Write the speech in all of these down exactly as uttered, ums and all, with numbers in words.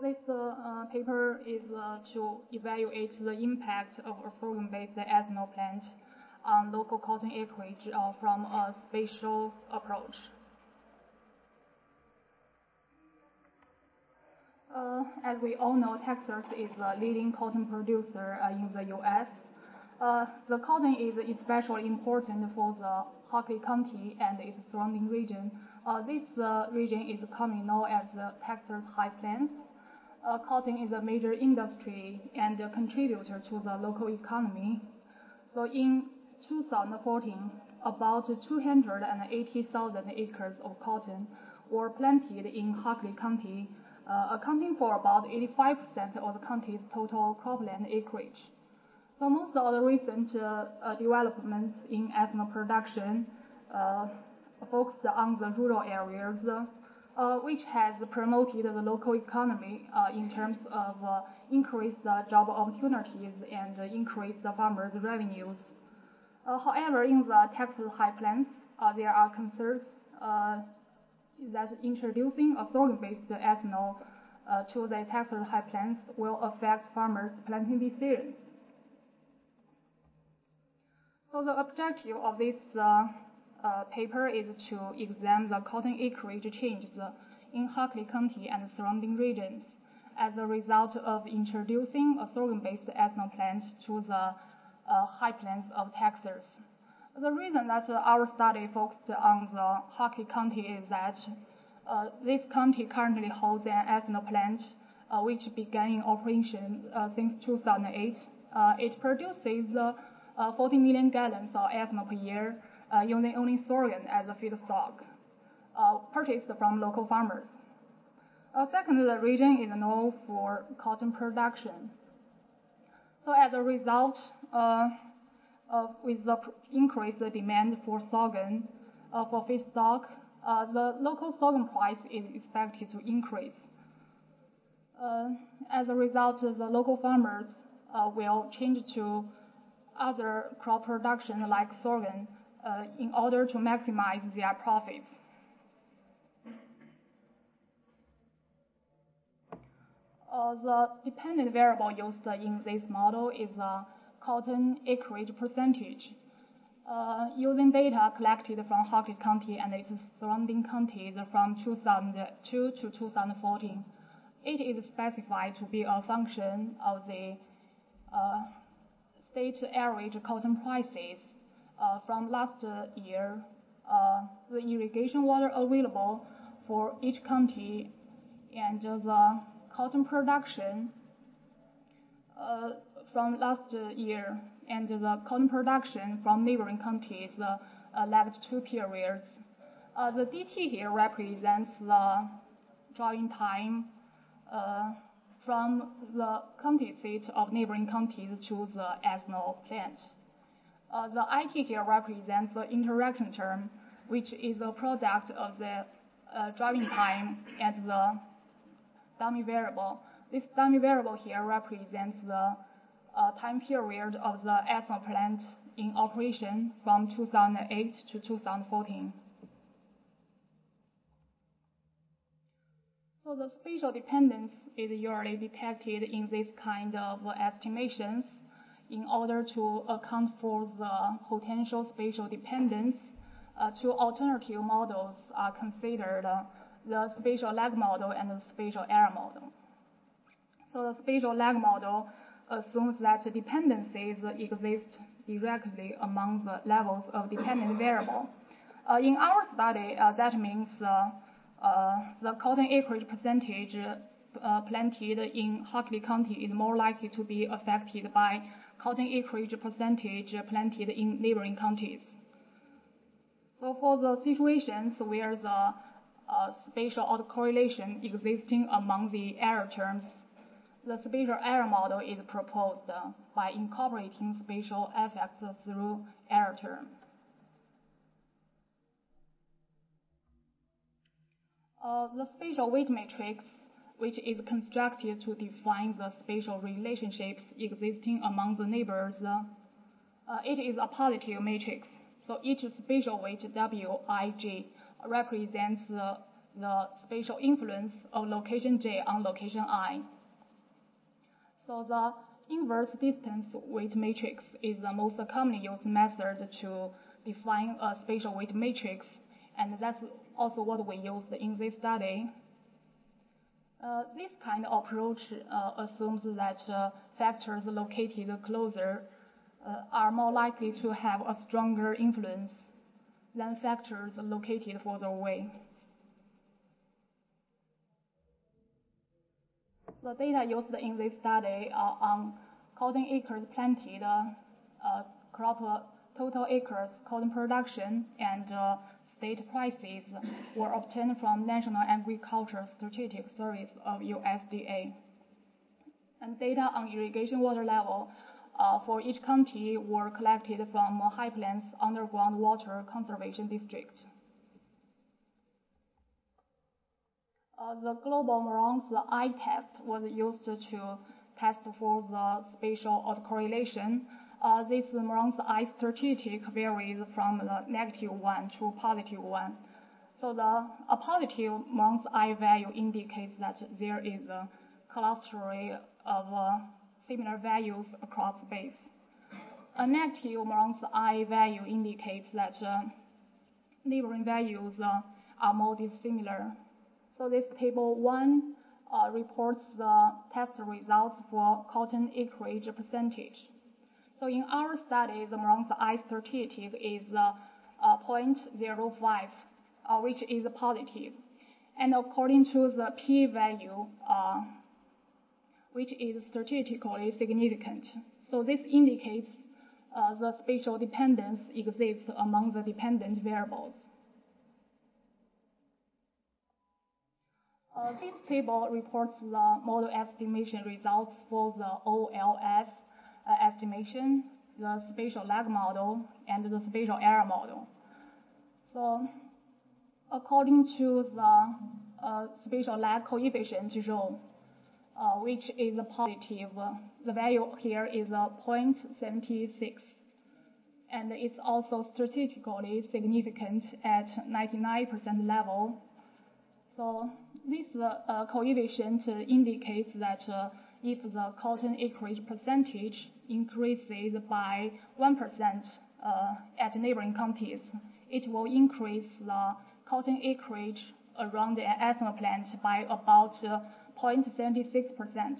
this uh, uh, paper is uh, to evaluate the impact of a sorghum-based ethanol plant on local cotton acreage uh, from a spatial approach. Uh, as we all know, Texas is the leading cotton producer uh, in the U S. Uh, the cotton is especially important for the Hockley County and its surrounding region. Uh, this uh, region is commonly known as the Texas High Plains. Uh, cotton is a major industry and a contributor to the local economy. So in two thousand fourteen, about two hundred eighty thousand acres of cotton were planted in Hockley County, uh, accounting for about eighty-five percent of the county's total cropland acreage. So most of the recent uh, uh, developments in ethanol production uh, focused on the rural areas, uh, which has promoted the local economy uh, in terms of uh, increased uh, job opportunities and uh, increased the farmers' revenues. Uh, however, in the Texas High Plains, uh, there are concerns uh, that introducing a sorghum-based ethanol uh, to the Texas High Plains will affect farmers' planting decisions. So the objective of this uh, uh, paper is to examine the cotton acreage changes in Hockley County and surrounding regions as a result of introducing a sorghum-based ethanol plant to the uh, high plains of Texas. The reason that uh, our study focused on the Hockley County is that uh, this county currently holds an ethanol plant uh, which began in operation uh, since two thousand eight. Uh, it produces uh, Uh, forty million gallons of ethanol per year uh, using only sorghum as a feedstock, uh, purchased from local farmers. Uh, second, the region is known for cotton production. So as a result, uh, uh, with the increased demand for sorghum uh, for feedstock, uh, the local sorghum price is expected to increase. Uh, as a result, the local farmers uh, will change to other crop production like sorghum uh, in order to maximize their profits. Uh, the dependent variable used in this model is the cotton acreage percentage. Uh, using data collected from Hockley County and its surrounding counties from two thousand two to two thousand fourteen, it is specified to be a function of the uh, state average cotton prices uh, from last year, uh, the irrigation water available for each county, and uh, the cotton production uh, from last year, and the cotton production from neighboring counties uh, uh, lagged two periods. Uh, the D T here represents the drying time uh, from the county seat of neighboring counties to the ethanol plant. Uh, the I T here represents the interaction term, which is a product of the uh, driving time and the dummy variable. This dummy variable here represents the uh, time period of the ethanol plant in operation from two thousand eight to two thousand fourteen. So the spatial dependence is usually detected in this kind of estimations. In order to account for the potential spatial dependence, uh, two alternative models are considered, uh, the spatial lag model and the spatial error model. So the spatial lag model assumes that dependencies exist directly among the levels of dependent variable. Uh, in our study, uh, that means uh, Uh, the cotton acreage percentage uh, planted in Hockley County is more likely to be affected by cotton acreage percentage planted in neighboring counties. So for the situations where the uh, spatial autocorrelation existing among the error terms, the spatial error model is proposed uh, by incorporating spatial effects through error term. Uh, the spatial weight matrix, which is constructed to define the spatial relationships existing among the neighbors, uh, it is a positive matrix. So each spatial weight W I G represents the the spatial influence of location J on location I. So the inverse distance weight matrix is the most commonly used method to define a spatial weight matrix, and that's also what we used in this study. Uh, this kind of approach uh, assumes that uh, factors located closer uh, are more likely to have a stronger influence than factors located further away. The data used in this study are on cotton acres planted, uh, uh, crop uh, total acres, cotton production, and uh, state prices were obtained from National Agricultural Statistics Service of U S D A. And data on irrigation water level uh, for each county were collected from High Plains Underground Water Conservation District. Uh, the global Morong's I test was used to test for the spatial autocorrelation. Uh, this Morong's I statistic varies from the negative one to positive one. So the a positive Morong's I value indicates that there is a clustering of uh, similar values across space. A negative Morong's I value indicates that uh, neighboring values uh, are more dissimilar. So this table one uh, reports the test results for cotton acreage percentage. So in our study, the Morong's I statistic is uh, uh, zero point zero five, uh, which is positive. And according to the p-value, uh, which is statistically significant. So this indicates uh, the spatial dependence exists among the dependent variables. Uh, this table reports the model estimation results for the O L S uh, estimation, the spatial lag model, and the spatial error model. So, according to the uh, spatial lag coefficient rho, uh, which is positive, the value here is uh, zero point seven six, and it's also statistically significant at ninety-nine percent level. So this uh, uh, coefficient uh, indicates that uh, if the cotton acreage percentage increases by one percent uh, at neighboring counties, it will increase the cotton acreage around the ethanol plant by about uh, zero point seven six percent.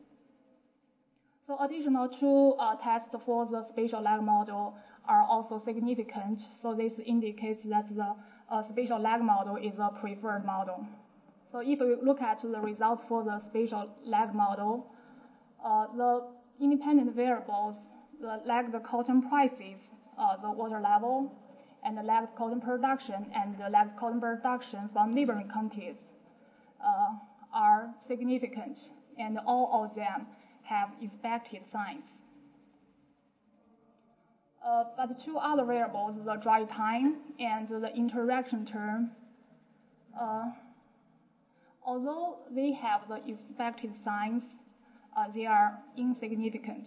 So additional two uh, tests for the spatial lag model are also significant. So this indicates that the uh, spatial lag model is a preferred model. So if we look at the results for the spatial lag model, uh, the independent variables, the lagged cotton prices, uh, the water level, and the lagged cotton production, and the lagged cotton production from neighboring counties uh, are significant, and all of them have expected signs. Uh, but two other variables, the dry time and the interaction term, uh, although they have the expected signs, uh, they are insignificant.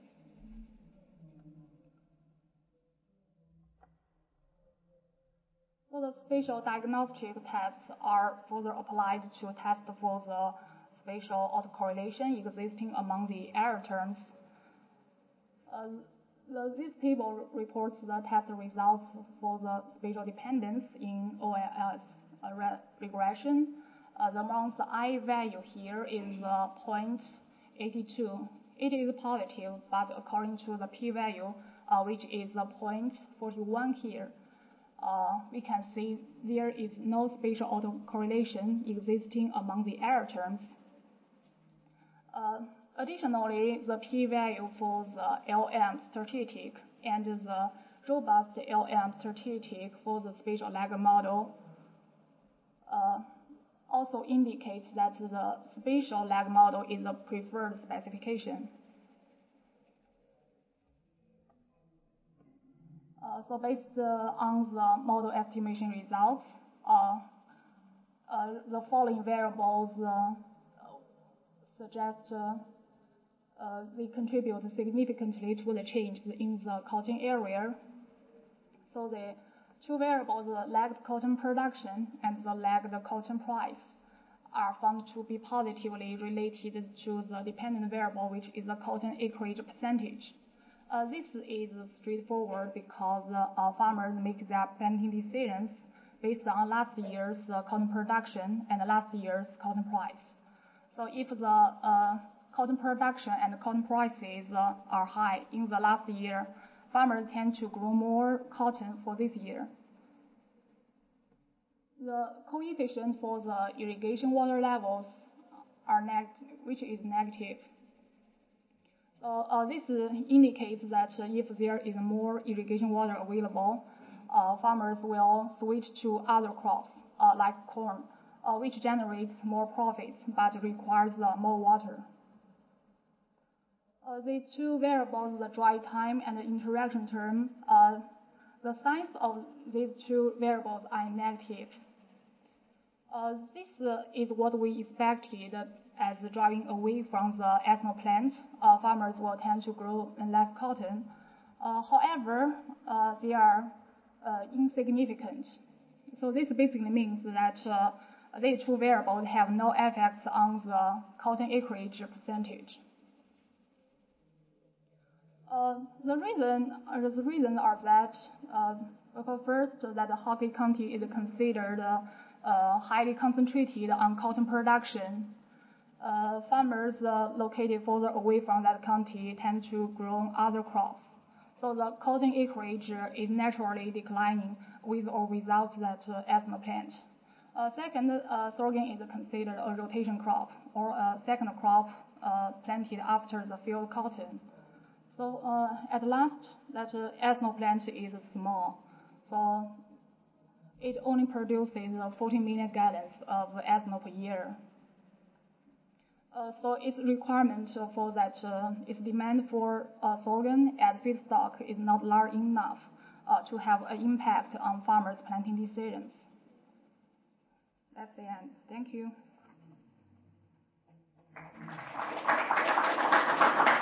So the spatial diagnostic tests are further applied to test for the spatial autocorrelation existing among the error terms. Uh, the, this table reports the test results for the spatial dependence in O L S uh, re regression. Uh, the Morong's I value here is uh, zero point eight two. It is positive, but according to the p-value, uh, which is uh, zero point four one here, uh, we can see there is no spatial autocorrelation existing among the error terms. Uh, additionally, the p-value for the L M statistic and the robust L M statistic for the spatial lag model uh, also indicates that the spatial lag model is a preferred specification. Uh, so based uh, on the model estimation results, uh, uh, the following variables uh, suggest uh, uh, they contribute significantly to the change in the cotton area. So the two variables, the lagged cotton production and the lagged cotton price, are found to be positively related to the dependent variable, which is the cotton acreage percentage. Uh, this is straightforward because uh, farmers make their planting decisions based on last year's uh, cotton production and last year's cotton price. So if the uh, cotton production and cotton prices uh, are high in the last year, farmers tend to grow more cotton for this year. The coefficient for the irrigation water levels are negative, which is negative. So uh, this indicates that if there is more irrigation water available, uh, farmers will switch to other crops uh, like corn, uh, which generates more profits but requires uh, more water. Uh, the two variables, the dry time and the interaction term, uh, the signs of these two variables are negative. Uh, this uh, is what we expected as driving away from the ethanol plant. Uh, farmers will tend to grow less cotton. Uh, however, uh, they are uh, insignificant. So this basically means that uh, these two variables have no effects on the cotton acreage percentage. Uh, the reason, uh, the reason are that uh, first, that Hockley County is considered uh, uh, highly concentrated on cotton production. Uh, farmers uh, located further away from that county tend to grow other crops. So the cotton acreage is naturally declining with or without that uh, ethanol plant. Uh, second, uh, sorghum is considered a rotation crop or a second crop uh, planted after the field cotton. So uh, at last, that uh, ethanol plant is small. So it only produces uh, fourteen million gallons of ethanol per year. Uh, so its requirement for that, uh, its demand for uh, sorghum as feedstock is not large enough uh, to have an impact on farmers' planting decisions. That's the end. Thank you.